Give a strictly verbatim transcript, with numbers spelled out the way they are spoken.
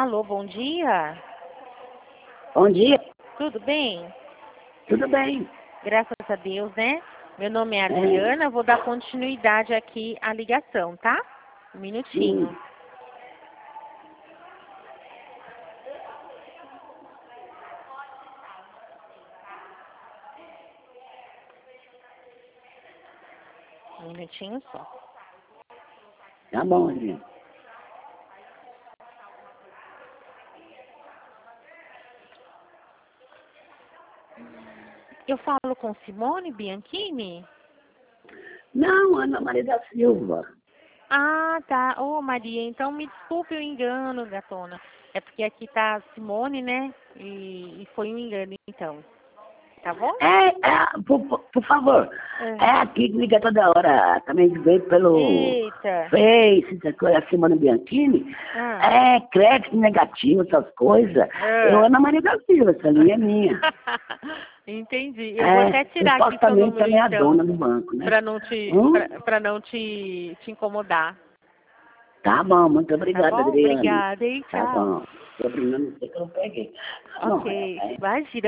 Alô, bom dia. Bom dia. Tudo bem? Tudo bem. Graças a Deus, né? Meu nome é Adriana, vou dar continuidade aqui à ligação, tá? Um minutinho. Sim. Um minutinho só. Tá bom, Adriana. Eu falo com Simone Bianchini? Não, Ana Maria da Silva. Ah, tá. Ô, Maria, então me desculpe o engano, gatona. É porque aqui tá Simone, né? E, e foi um engano, então. Tá bom? É, é por, por, por favor. É. É aqui que liga toda hora. Também veio pelo Eita. Face, essa coisa, a Simone Bianchini. Ah. É, crédito negativo, essas coisas. Ah. Eu, Ana Maria da Silva, essa linha é minha. Entendi. Eu É, vou até tirar aqui seu supostamente número, também é a então, dona do banco, né? para não te, Hum? pra, pra não te, te incomodar. Tá bom, muito Tá obrigado, bom? Adriana. Obrigada, hein? Tá Tchau. bom. Sobrenome, não sei que eu não peguei. Tá bom, Ok. é, é. Imagina.